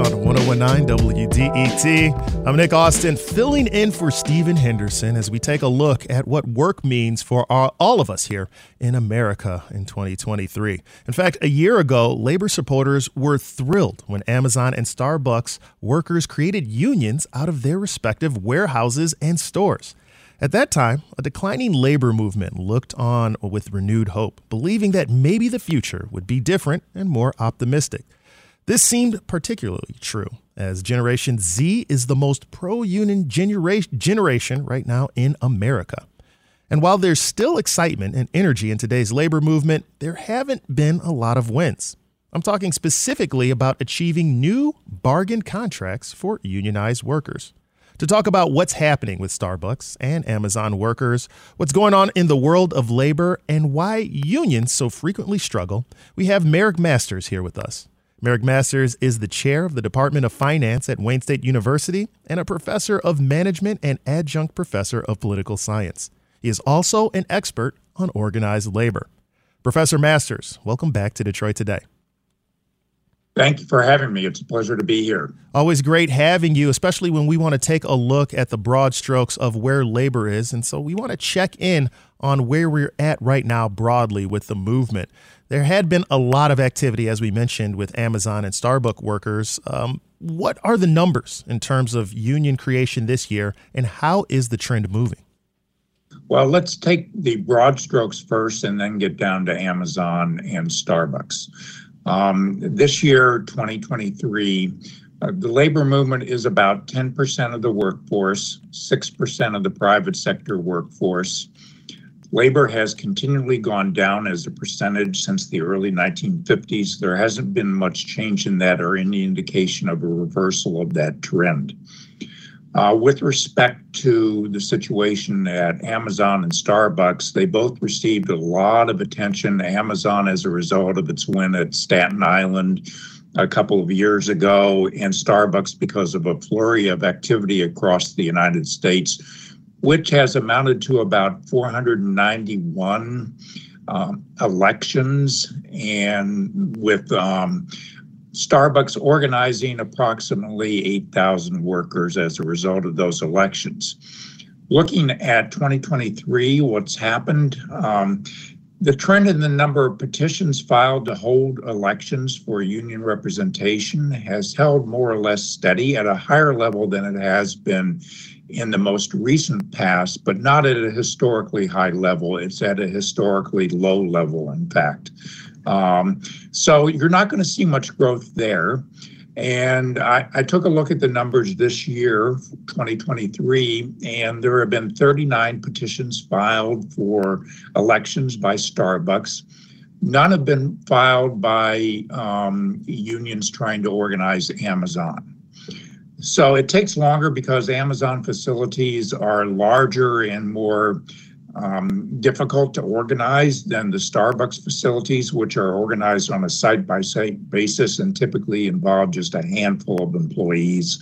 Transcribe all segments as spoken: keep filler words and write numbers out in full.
on one oh one point nine W D E T. I'm Nick Austin, filling in for Stephen Henderson as we take a look at what work means for our, all of us here in America in twenty twenty-three. In fact, a year ago, labor supporters were thrilled when Amazon and Starbucks workers created unions out of their respective warehouses and stores. At that time, a declining labor movement looked on with renewed hope, believing that maybe the future would be different and more optimistic. This seemed particularly true, as Generation Z is the most pro-union genera- generation right now in America. And while there's still excitement and energy in today's labor movement, there haven't been a lot of wins. I'm talking specifically about achieving new bargain contracts for unionized workers. To talk about what's happening with Starbucks and Amazon workers, what's going on in the world of labor, and why unions so frequently struggle, we have Merrick Masters here with us. Merrick Masters is the chair of the Department of Finance at Wayne State University and a professor of management and adjunct professor of political science. He is also an expert on organized labor. Professor Masters, welcome back to Detroit Today. Thank you for having me. It's a pleasure to be here. Always great having you, especially when we want to take a look at the broad strokes of where labor is. And so we want to check in on where we're at right now broadly with the movement. There had been a lot of activity, as we mentioned, with Amazon and Starbucks workers. Um, what are the numbers in terms of union creation this year, and how is the trend moving? Well, let's take the broad strokes first and then get down to Amazon and Starbucks. Um, this year, twenty twenty-three, uh, the labor movement is about ten percent of the workforce, six percent of the private sector workforce. Labor has continually gone down as a percentage since the early nineteen fifties. There hasn't been much change in that or any indication of a reversal of that trend. Uh, with respect to the situation at Amazon and Starbucks, they both received a lot of attention. Amazon as a result of its win at Staten Island a couple of years ago, and Starbucks because of a flurry of activity across the United States, which has amounted to about four hundred ninety-one um, elections, and with um, Starbucks organizing approximately eight thousand workers as a result of those elections. Looking at twenty twenty-three, what's happened, um, the trend in the number of petitions filed to hold elections for union representation has held more or less steady at a higher level than it has been in the most recent past, but not at a historically high level. It's at a historically low level, in fact. Um, so you're not going to see much growth there. And I, I took a look at the numbers this year, twenty twenty-three, and there have been thirty-nine petitions filed for elections by Starbucks. None have been filed by um, unions trying to organize Amazon. So it takes longer because Amazon facilities are larger and more Um, difficult to organize than the Starbucks facilities, which are organized on a site-by-site basis and typically involve just a handful of employees.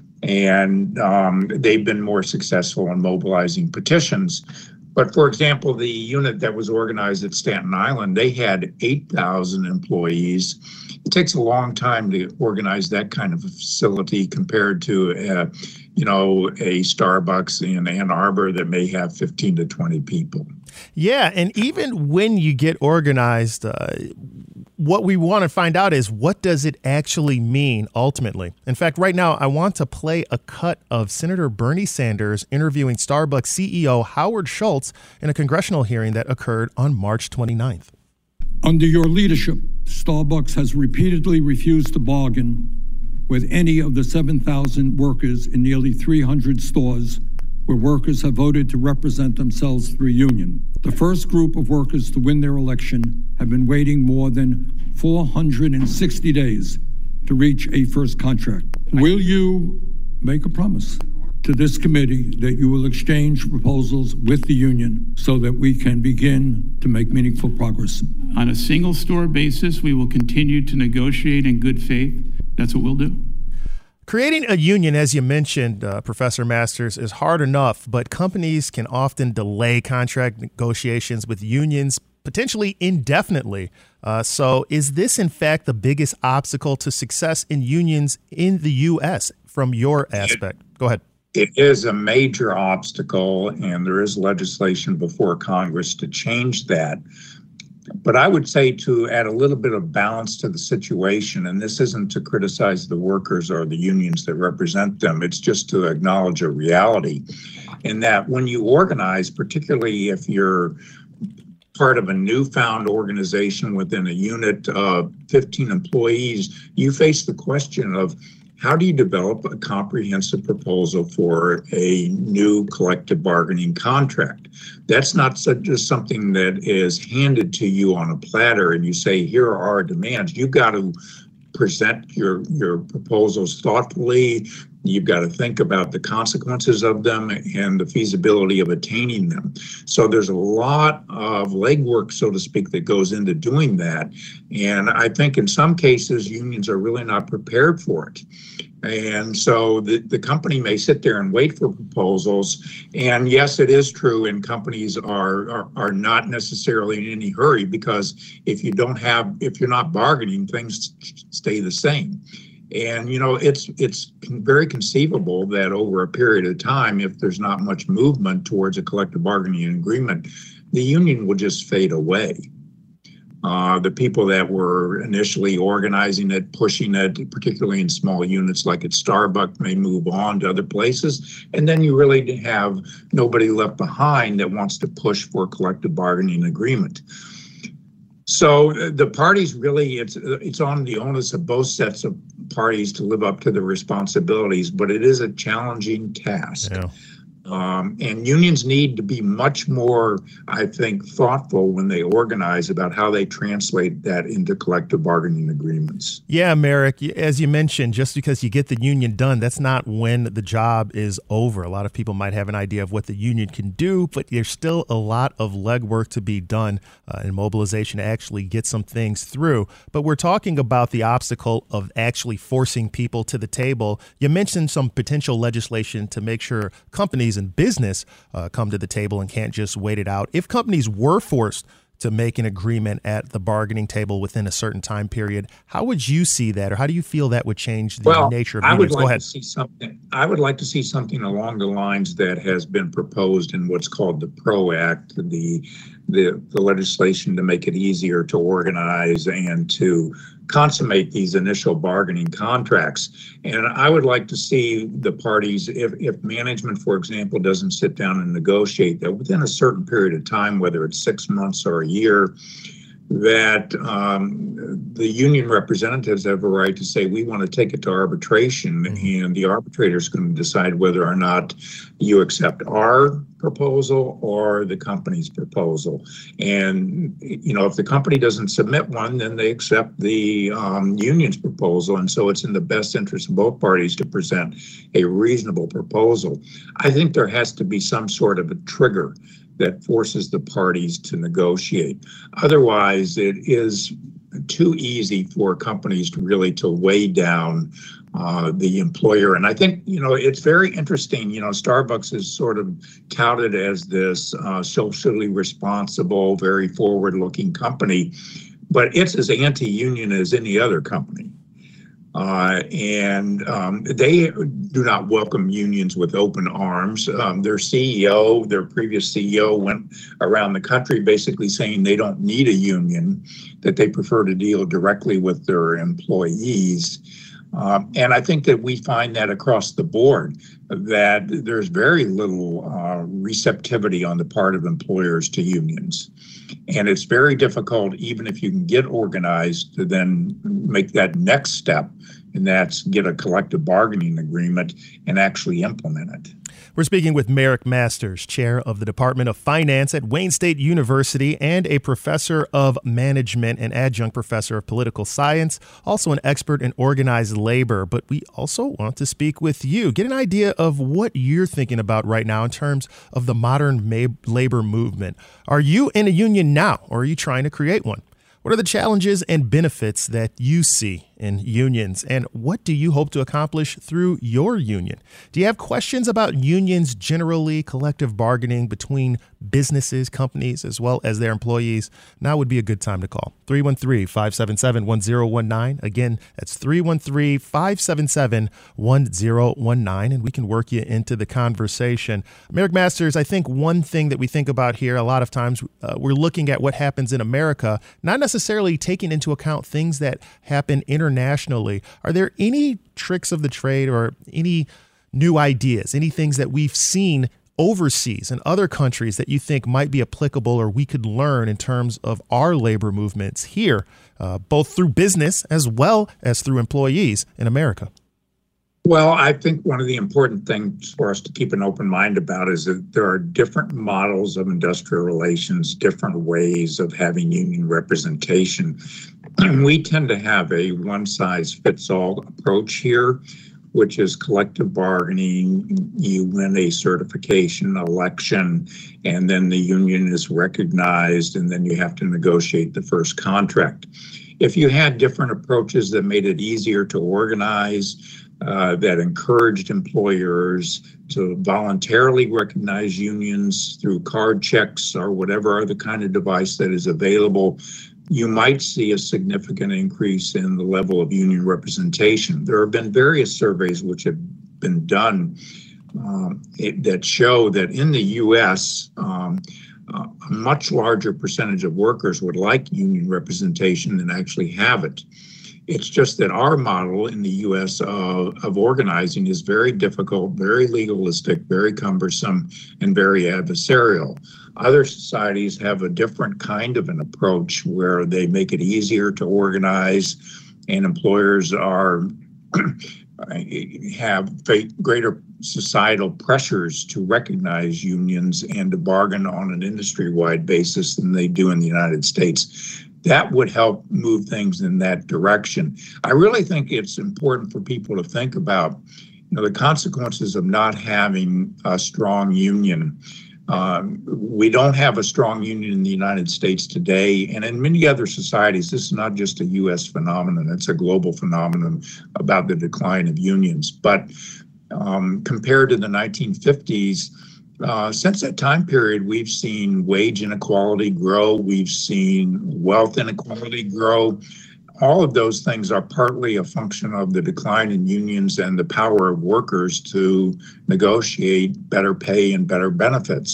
And um, they've been more successful in mobilizing petitions. But for example, the unit that was organized at Staten Island, they had eight thousand employees. It takes a long time to organize that kind of a facility compared to, uh, you know, a Starbucks in Ann Arbor that may have fifteen to twenty people. Yeah, and even when you get organized, uh, what we want to find out is, what does it actually mean ultimately? In fact, right now, I want to play a cut of Senator Bernie Sanders interviewing Starbucks C E O Howard Schultz in a congressional hearing that occurred on March twenty-ninth. Under your leadership, Starbucks has repeatedly refused to bargain with any of the seven thousand workers in nearly three hundred stores where workers have voted to represent themselves through union. The first group of workers to win their election have been waiting more than four hundred sixty days to reach a first contract. Will you make a promise to this committee that you will exchange proposals with the union so that we can begin to make meaningful progress? On a single store basis, we will continue to negotiate in good faith. That's what we'll do. Creating a union, as you mentioned, uh, Professor Masters, is hard enough, but companies can often delay contract negotiations with unions potentially indefinitely. Uh, so is this, in fact, the biggest obstacle to success in unions in the U S from your aspect? Go ahead. It is a major obstacle, and there is legislation before Congress to change that. But I would say to add a little bit of balance to the situation, and this isn't to criticize the workers or the unions that represent them, it's just to acknowledge a reality in that when you organize, particularly if you're part of a newfound organization within a unit of fifteen employees, you face the question of how do you develop a comprehensive proposal for a new collective bargaining contract? That's not just something that is handed to you on a platter and you say, here are our demands. You've got to present your, your proposals thoughtfully. You've got to think about the consequences of them and the feasibility of attaining them. So there's a lot of legwork, so to speak, that goes into doing that. And I think in some cases, unions are really not prepared for it. And so the, the company may sit there and wait for proposals. And yes, it is true, and companies are, are, are not necessarily in any hurry, because if you don't have, if you're not bargaining, things stay the same. And, you know, it's it's very conceivable that over a period of time, if there's not much movement towards a collective bargaining agreement, the union will just fade away. Uh, the people that were initially organizing it, pushing it, particularly in small units like at Starbucks, may move on to other places. And then you really have nobody left behind that wants to push for a collective bargaining agreement. So the parties really, it's it's on the onus of both sets of parties to live up to their responsibilities, but it is a challenging task. Yeah. Um, and unions need to be much more, I think, thoughtful when they organize about how they translate that into collective bargaining agreements. Yeah, Merrick, as you mentioned, just because you get the union done, that's not when the job is over. A lot of people might have an idea of what the union can do, but there's still a lot of legwork to be done uh, and mobilization to actually get some things through. But we're talking about the obstacle of actually forcing people to the table. You mentioned some potential legislation to make sure companies and business uh, come to the table and can't just wait it out. If companies were forced to make an agreement at the bargaining table within a certain time period, how would you see that, or how do you feel that would change the well, nature of I unions? would like Go ahead. To see something. I would like to see something along the lines that has been proposed in what's called the PRO Act, the the, the legislation to make it easier to organize and to consummate these initial bargaining contracts. And I would like to see the parties, if, if management, for example, doesn't sit down and negotiate, that within a certain period of time, whether it's six months or a year, that um, the union representatives have a right to say, we want to take it to arbitration, mm-hmm. and the arbitrator is going to decide whether or not you accept our proposal or the company's proposal. And, you know, if the company doesn't submit one, then they accept the um, union's proposal. And so it's in the best interest of both parties to present a reasonable proposal. I think there has to be some sort of a trigger that forces the parties to negotiate. Otherwise, it is too easy for companies to really to weigh down uh, the employer. And I think, you know, it's very interesting. You know, Starbucks is sort of touted as this uh, socially responsible, very forward-looking company, but it's as anti-union as any other company. Uh, and um, they do not welcome unions with open arms. Um, their C E O, their previous C E O, went around the country basically saying they don't need a union, that they prefer to deal directly with their employees. Um, and I think that we find that across the board, that there's very little uh, receptivity on the part of employers to unions. And it's very difficult, even if you can get organized, to then make that next step, and that's get a collective bargaining agreement and actually implement it. We're speaking with Merrick Masters, chair of the Department of Finance at Wayne State University and a professor of management and adjunct professor of political science, also an expert in organized labor. But we also want to speak with you, get an idea of what you're thinking about right now in terms of the modern labor movement. Are you in a union now, or are you trying to create one? What are the challenges and benefits that you see in unions, and what do you hope to accomplish through your union? Do you have questions about unions generally, collective bargaining between businesses, companies, as well as their employees? Now would be a good time to call. three one three, five seven seven, one zero one nine. Again, that's three one three, five seven seven, one zero one nine, and we can work you into the conversation. Merrick Masters, I think one thing that we think about here a lot of times, uh, we're looking at what happens in America, not necessarily taking into account things that happen internationally. Are there any tricks of the trade or any new ideas, any things that we've seen overseas in other countries that you think might be applicable or we could learn in terms of our labor movements here, uh, both through business as well as through employees in America? Well, I think one of the important things for us to keep an open mind about is that there are different models of industrial relations, different ways of having union representation. And we tend to have a one-size-fits-all approach here, which is collective bargaining. You win a certification election, and then the union is recognized, and then you have to negotiate the first contract. If you had different approaches that made it easier to organize, Uh, that encouraged employers to voluntarily recognize unions through card checks or whatever other kind of device that is available, you might see a significant increase in the level of union representation. There have been various surveys which have been done um, it, that show that in the U S, um, uh, a much larger percentage of workers would like union representation than actually have it. It's just that our model in the U S uh, of organizing is very difficult, very legalistic, very cumbersome, and very adversarial. Other societies have a different kind of an approach where they make it easier to organize, and employers are have greater societal pressures to recognize unions and to bargain on an industry-wide basis than they do in the United States. That would help move things in that direction. I really think it's important for people to think about, you know, the consequences of not having a strong union. Um, we don't have a strong union in the United States today, and in many other societies. This is not just a U S phenomenon, it's a global phenomenon about the decline of unions. But um, compared to the nineteen fifties, Uh, since that time period, we've seen wage inequality grow, we've seen wealth inequality grow. All of those things are partly a function of the decline in unions and the power of workers to negotiate better pay and better benefits.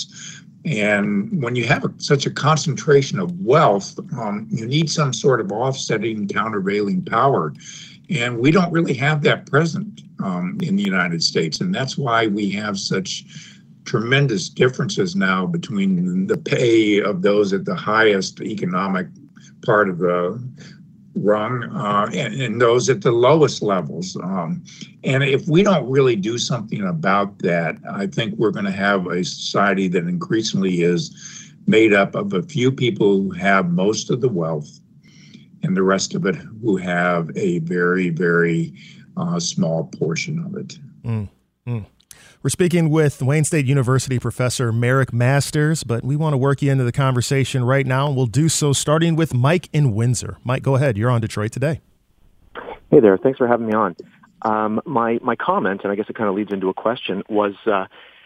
And when you have a, such a concentration of wealth, um, you need some sort of offsetting, countervailing power. And we don't really have that present um, in the United States. And that's why we have such tremendous differences now between the pay of those at the highest economic part of the rung uh, and, and those at the lowest levels. Um, and if we don't really do something about that, I think we're going to have a society that increasingly is made up of a few people who have most of the wealth and the rest of it who have a very, very uh, small portion of it. Mm, mm. We're speaking with Wayne State University professor Merrick Masters, but we want to work you into the conversation right now, and we'll do so starting with Mike in Windsor. Mike, go ahead. You're on Detroit Today. Hey there. Thanks for having me on. Um, my my comment, and I guess it kind of leads into a question, was uh,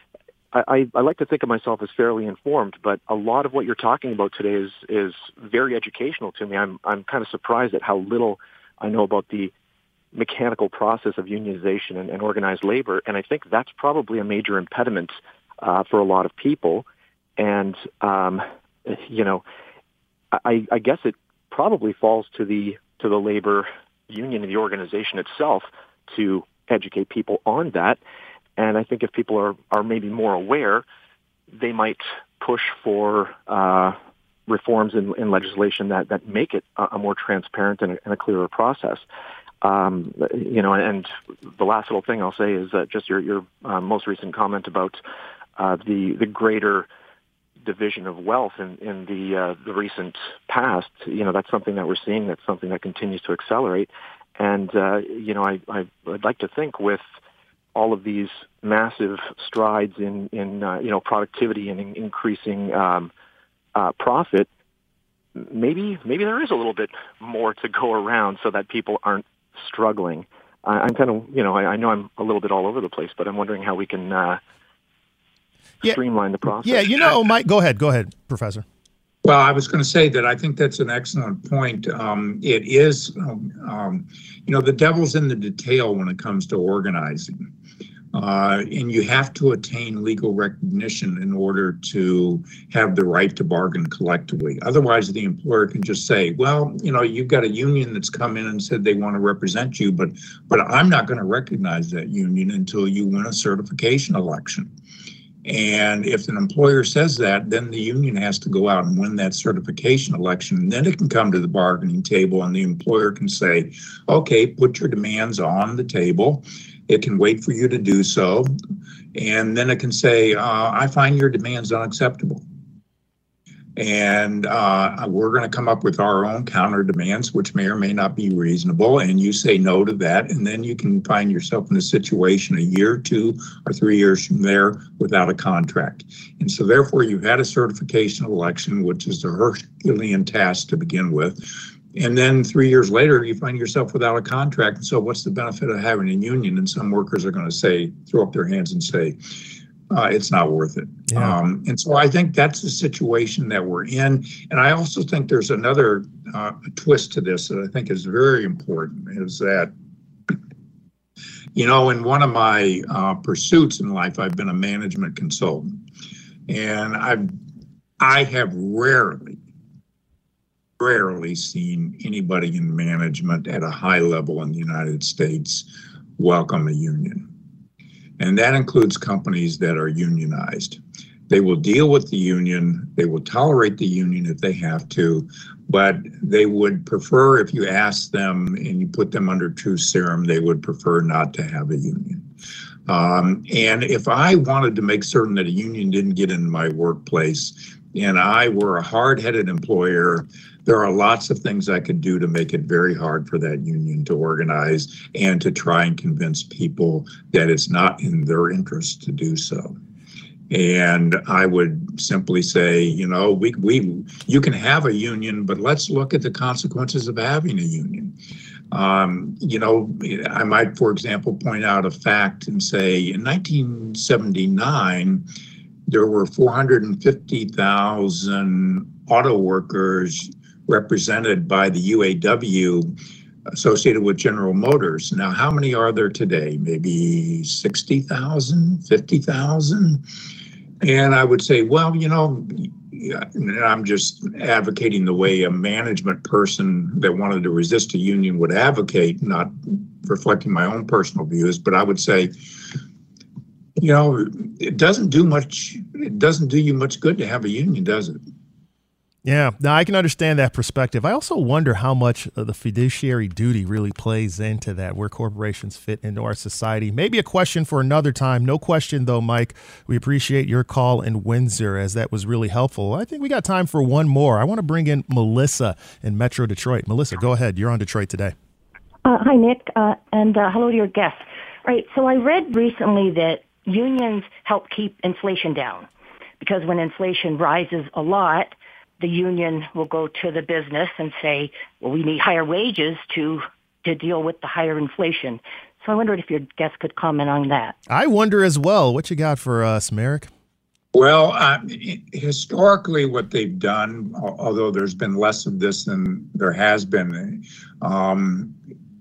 I, I like to think of myself as fairly informed, but a lot of what you're talking about today is is very educational to me. I'm I'm kind of surprised at how little I know about the mechanical process of unionization and, and organized labor, and I think that's probably a major impediment uh, for a lot of people. And um, you know, I, I guess it probably falls to the to the labor union and the organization itself to educate people on that. And I think if people are, are maybe more aware, they might push for uh, reforms in, in legislation that, that make it a, a more transparent and a, and a clearer process. Um, you know, and the last little thing I'll say is that just your, your uh, most recent comment about uh, the the greater division of wealth in, in the uh, the recent past. You know, that's something that we're seeing. That's something that continues to accelerate. And uh, you know, I, I I'd like to think with all of these massive strides in in uh, you know productivity and in increasing um, uh, profit, maybe maybe there is a little bit more to go around so that people aren't struggling. Uh, I'm kind of, you know, I, I know I'm a little bit all over the place, but I'm wondering how we can uh, yeah. streamline the process. Yeah, you know, Mike, go ahead. Go ahead, Professor. Well, I was going to say that I think that's an excellent point. Um, it is, um, you know, the devil's in the detail when it comes to organizing. Uh, and you have to attain legal recognition in order to have the right to bargain collectively. Otherwise, the employer can just say, well, you know, you've got a union that's come in and said they want to represent you, but but I'm not going to recognize that union until you win a certification election. And if an employer says that, then the union has to go out and win that certification election. And then it can come to the bargaining table and the employer can say, okay, put your demands on the table. It can wait for you to do so. And then it can say, uh, I find your demands unacceptable. And uh, we're going to come up with our own counter demands, which may or may not be reasonable. And you say no to that. And then you can find yourself in a situation a year, two, or three years from there without a contract. And so therefore, you've had a certification election, which is a Herculean task to begin with. And then three years later, you find yourself without a contract. And so what's the benefit of having a union? And some workers are going to say, throw up their hands and say, uh, it's not worth it. Yeah. Um, and so I think that's the situation that we're in. And I also think there's another uh, twist to this that I think is very important, is that, you know, in one of my uh, pursuits in life, I've been a management consultant. And I've, I have rarely, rarely seen anybody in management at a high level in the United States welcome a union. And that includes companies that are unionized. They will deal with the union, they will tolerate the union if they have to, but they would prefer, if you ask them and you put them under truth serum, they would prefer not to have a union. Um, and if I wanted to make certain that a union didn't get into my workplace and I were a hard-headed employer, there are lots of things I could do to make it very hard for that union to organize and to try and convince people that it's not in their interest to do so. And I would simply say, you know, we we you can have a union, but let's look at the consequences of having a union. Um, you know, I might, for example, point out a fact and say in nineteen seventy-nine, there were four hundred fifty thousand auto workers represented by the U A W associated with General Motors. Now, how many are there today? Maybe sixty thousand, fifty thousand? And I would say, well, you know, I'm just advocating the way a management person that wanted to resist a union would advocate, not reflecting my own personal views, but I would say, you know, it doesn't do much, it doesn't do you much good to have a union, does it? Yeah, now I can understand that perspective. I also wonder how much of the fiduciary duty really plays into that, where corporations fit into our society. Maybe a question for another time. No question, though, Mike. We appreciate your call in Windsor, as that was really helpful. I think we got time for one more. I want to bring in Melissa in Metro Detroit. Melissa, go ahead. You're on Detroit Today. Uh, hi, Nick, uh, and uh, hello to your guests. Right, so I read recently that unions help keep inflation down, because when inflation rises a lot, the union will go to the business and say, well, we need higher wages to to deal with the higher inflation. So I wondered if your guest could comment on that. I wonder as well. What you got for us, Merrick? Well, uh, historically, what they've done, although there's been less of this than there has been, um,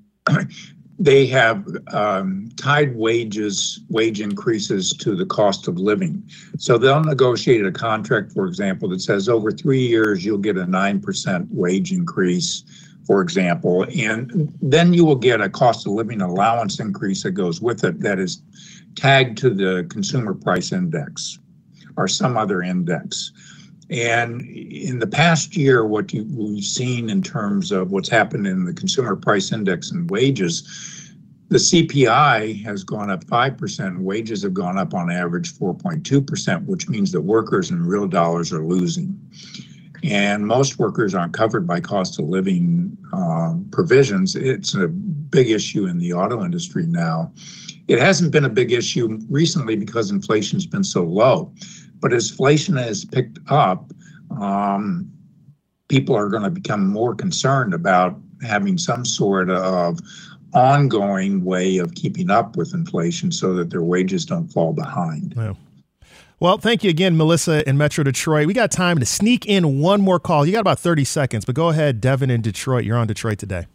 they have um, tied wages, wage increases to the cost of living. So they'll negotiate a contract, for example, that says over three years, you'll get a nine percent wage increase, for example, and then you will get a cost of living allowance increase that goes with it that is tagged to the consumer price index or some other index. And in the past year, what you, we've seen in terms of what's happened in the consumer price index and wages, the C P I has gone up five percent, and wages have gone up on average four point two percent, which means that workers in real dollars are losing. And most workers aren't covered by cost of living uh, provisions. It's a big issue in the auto industry now. It hasn't been a big issue recently because inflation's been so low. But as inflation has picked up, um, people are going to become more concerned about having some sort of ongoing way of keeping up with inflation so that their wages don't fall behind. Yeah. Well, thank you again, Melissa in Metro Detroit. We got time to sneak in one more call. You got about thirty seconds, but go ahead, Devin in Detroit. You're on Detroit Today.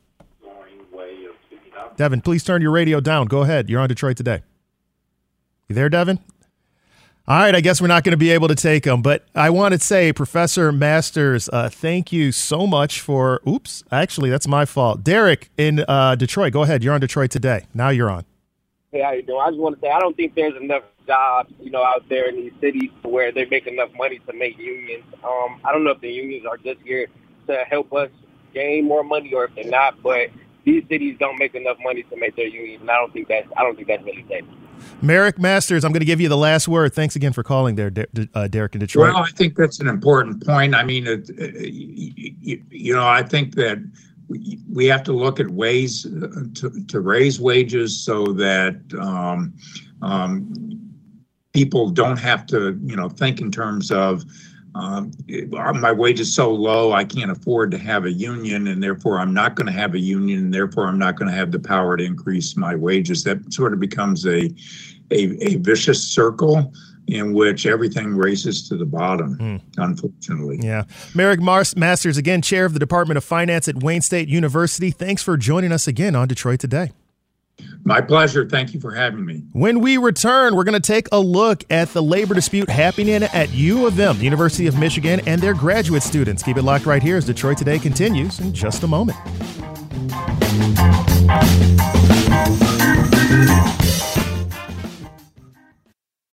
Devin, please turn your radio down. Go ahead. You're on Detroit Today. You there, Devin? All right, I guess we're not going to be able to take them, but I want to say, Professor Masters, uh, thank you so much for, oops, actually, that's my fault. Derek in uh, Detroit, go ahead. You're on Detroit Today. Now you're on. Hey, how you doing? I just want to say I don't think there's enough jobs, you know, out there in these cities where they make enough money to make unions. Um, I don't know if the unions are just here to help us gain more money or if they're not, but these cities don't make enough money to make their unions, and I don't think that's I don't think that's really safe. Merrick Masters, I'm going to give you the last word. Thanks again for calling there, De- uh, Derek in Detroit. Well, I think that's an important point. I mean, it, it, you, you know, I think that we have to look at ways to, to raise wages so that um, um, people don't have to, you know, think in terms of um, my wage is so low, I can't afford to have a union, and therefore I'm not going to have a union, and therefore I'm not going to have the power to increase my wages. That sort of becomes a a, a vicious circle in which everything races to the bottom, mm. unfortunately. Yeah. Merrick Mars- Masters, again, chair of the Department of Finance at Wayne State University. Thanks for joining us again on Detroit Today. My pleasure. Thank you for having me. When we return, we're going to take a look at the labor dispute happening at U of M, the University of Michigan, and their graduate students. Keep it locked right here as Detroit Today continues in just a moment.